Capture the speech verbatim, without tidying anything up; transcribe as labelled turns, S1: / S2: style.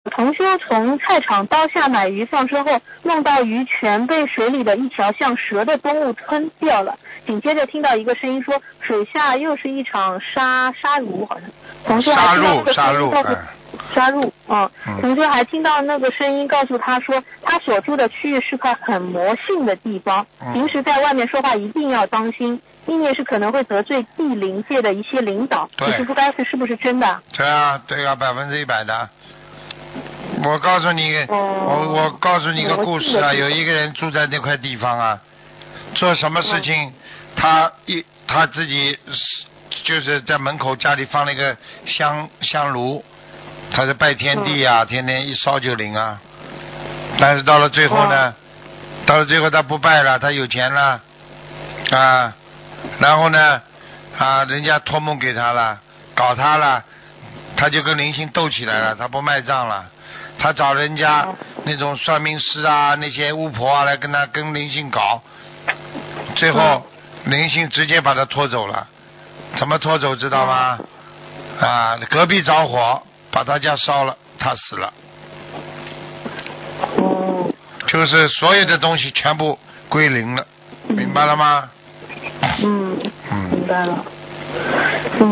S1: 同修从菜场刀下买鱼放生后，梦到鱼全被水里的一条像蛇的动物吞掉了。紧接着听到一个声音说，水下又是一场杀杀戮，好像。同修还听到那个声音告诉杀戮啊，同修还听到那个声音告诉他说，他所住的区域是块很魔性的地方，平时在外面说话一定要当心，意念是可能会得罪地灵界的一些领导。你师父该是是不是真的？
S2: 对啊，对啊，百分之一百的。我告诉你，哦、我我告诉你个故事啊，有一个人住在那块地方啊，做什么事情，嗯、他一他自己就是在门口家里放了一个香香炉，他是拜天地啊，嗯、天天一烧就灵啊。但是到了最后呢，嗯、到了最后他不拜了，他有钱了啊，然后呢啊，人家托梦给他了，搞他了，他就跟灵性斗起来了，他不卖账了。他找人家那种算命师啊，那些巫婆啊来跟他跟灵性搞，最后灵性直接把他拖走了。怎么拖走知道吗？啊，隔壁着火，把他家烧了，他死了。就是所有的东西全部归零了，明白了吗？
S1: 嗯，明白了。